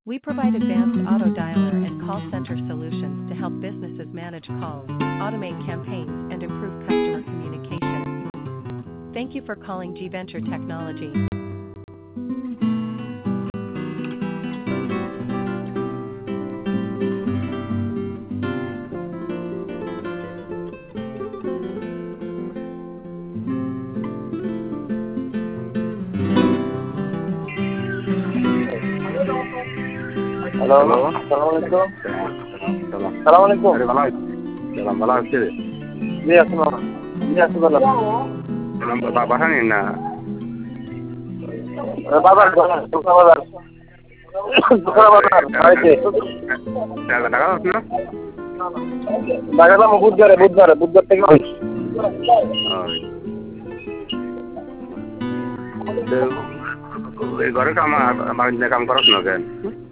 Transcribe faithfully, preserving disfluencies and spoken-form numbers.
We provide advanced auto dialer and call center solutions to help businesses manage calls, automate campaigns, and improve customer communication. Thank you for calling G Venture Technology. Hello, আসসালামু আলাইকুম। আসসালামু আলাইকুম। আরে ভালো আছি। সালাম ভালো আছি রে। জি আসসালাম। জি আসসালাম। সালাম বাবা বাসানি না। বাজার বাজার দোকান বাজার। দোকান বাজার বাড়িতে। টাকা টাকা আছে না? লাগালাম বুধবারে বুধবারে বুধবার থেকে ওই এই ঘরে কাম আমার কাম করছ না কেন?